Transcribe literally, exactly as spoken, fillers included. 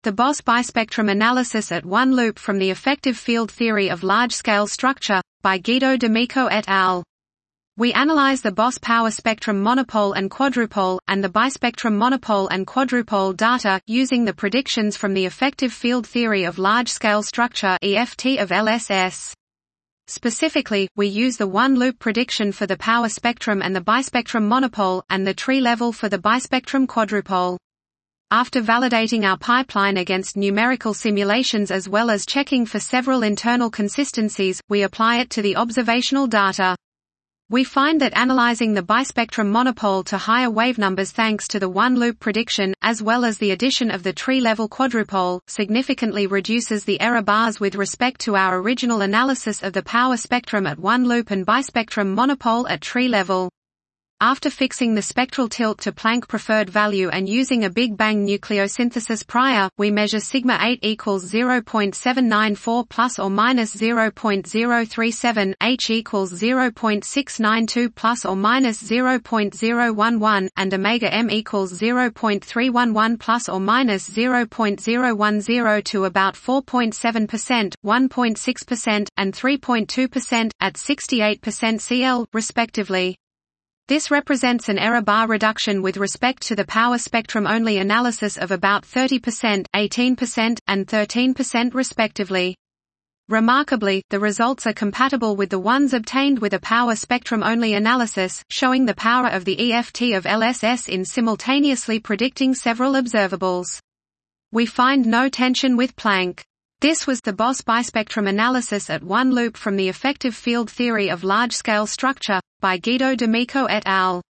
The Bose bispectrum analysis at one loop from the effective field theory of large-scale structure, by Guido D'Amico et al. We analyze the Bose power spectrum monopole and quadrupole, and the bispectrum monopole and quadrupole data, using the predictions from the effective field theory of large-scale structure E F T of L S S. Specifically, we use the one-loop prediction for the power spectrum and the bispectrum monopole, and the tree level for the bispectrum quadrupole. After validating our pipeline against numerical simulations as well as checking for several internal consistencies, we apply it to the observational data. We find that analyzing the bispectrum monopole to higher wave numbers thanks to the one-loop prediction, as well as the addition of the tree-level quadrupole, significantly reduces the error bars with respect to our original analysis of the power spectrum at one loop and bispectrum monopole at tree level. After fixing the spectral tilt to Planck preferred value and using a Big Bang nucleosynthesis prior, we measure sigma eight equals zero point seven nine four plus or minus zero point zero three seven, H equals zero point six nine two plus or minus zero point zero one one, and omega m equals zero point three one one plus or minus zero point zero one zero to about four point seven percent, one point six percent, and three point two percent, at sixty-eight percent C L, respectively. This represents an error bar reduction with respect to the power spectrum-only analysis of about thirty percent, eighteen percent, and thirteen percent respectively. Remarkably, the results are compatible with the ones obtained with a power spectrum-only analysis, showing the power of the E F T of L S S in simultaneously predicting several observables. We find no tension with Planck. This was the Bose bispectrum analysis at one loop from the effective field theory of large-scale structure, by Guido D'Amico et al.